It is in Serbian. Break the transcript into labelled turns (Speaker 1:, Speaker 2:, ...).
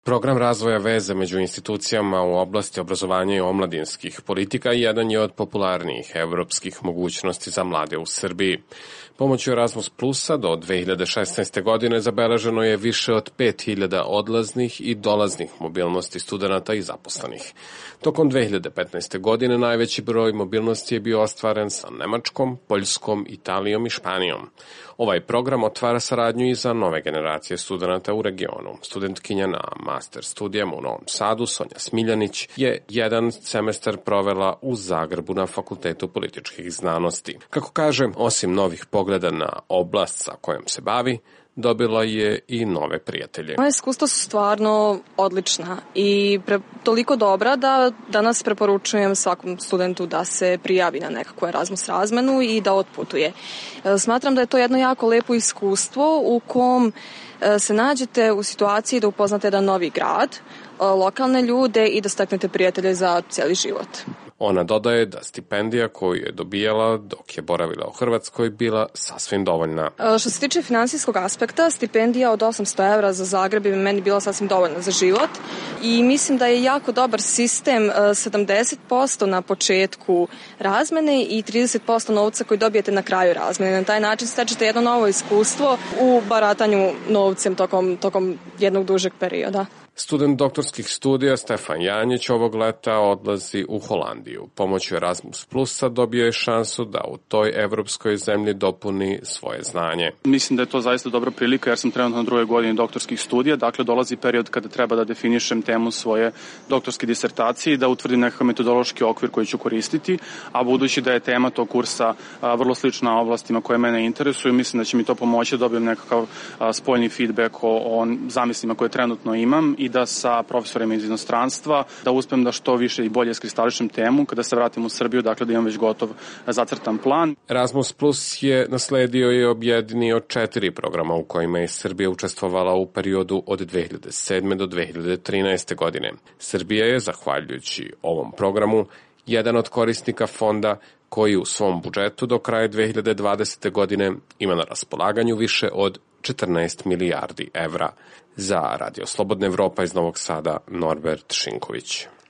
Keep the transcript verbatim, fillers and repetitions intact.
Speaker 1: Program razvoja veze među institucijama u oblasti obrazovanja i omladinskih politika jedan je od popularnijih evropskih mogućnosti za mlade u Srbiji. Pomoću Erasmus Plusa do dve hiljade šesnaeste. godine zabeleženo je više od pet hiljada odlaznih i dolaznih mobilnosti studenata i zaposlenih. Tokom dve hiljade petnaeste. godine najveći broj mobilnosti je bio ostvaren sa Nemačkom, Poljskom, Italijom i Španijom. Ovaj program otvara saradnju i za nove generacije studenata u regionu. Studentkinja na master studijama u Novom Sadu, Sonja Smiljanić, je jedan semestar provela u Zagrebu na Fakultetu političkih znanosti. Kako kaže, osim novih pogleda na oblast sa kojom se bavi, dobila je i nove prijatelje.
Speaker 2: Moje iskustva su stvarno odlična i pre, toliko dobra da danas preporučujem svakom studentu da se prijavi na nekakvu Erasmus razmenu i da otputuje. Smatram da je to jedno jako lepo iskustvo u kom se nađete u situaciji da upoznate jedan novi grad, lokalne ljude i da steknete prijatelje za cijeli život.
Speaker 1: Ona dodaje da stipendija koju je dobijala dok je boravila u Hrvatskoj bila sasvim dovoljna.
Speaker 2: Što se tiče finansijskog aspekta, stipendija od osamsto evra za Zagreb bi meni bila sasvim dovoljna za život i mislim da je jako dobar sistem sedamdeset posto na početku razmene i trideset posto novca koji dobijete na kraju razmene. Na taj način stečete jedno novo iskustvo u baratanju novcem tokom, tokom jednog dužeg perioda.
Speaker 1: Student doktorskih studija Stefan Janjić ovog leta odlazi u Holandiju. Pomoću Erasmus Plusa dobio je šansu da u toj evropskoj zemlji dopuni svoje znanje.
Speaker 3: Mislim da je to zaista dobra prilika jer sam trenutno na drugoj godini doktorskih studija, dakle dolazi period kada treba da definišem temu svoje doktorske disertacije i da utvrdim nekakav metodološki okvir koji ću koristiti, a budući da je tema tog kursa a, vrlo slična oblastima koje mene interesuju, mislim da će mi to pomoći da dobijem nekakav a, spoljni feedback o, o zamislima koje trenutno imam i da sa profesorima iz inostranstva, da uspem da što više i bolje iskristališem temu kada se vratim u Srbiju, dakle da imam već gotov zacrtan plan.
Speaker 1: Erasmus Plus je nasledio i objedinio četiri programa u kojima je Srbija učestvovala u periodu od dve hiljade sedme. do dve hiljade trinaeste. godine. Srbija je, zahvaljujući ovom programu, jedan od korisnika fonda koji u svom budžetu do kraja dve hiljade dvadesete. godine ima na raspolaganju više od četrnaest milijardi evra. Za Radio Slobodna Evropa iz Novog Sada, Norbert Šinković.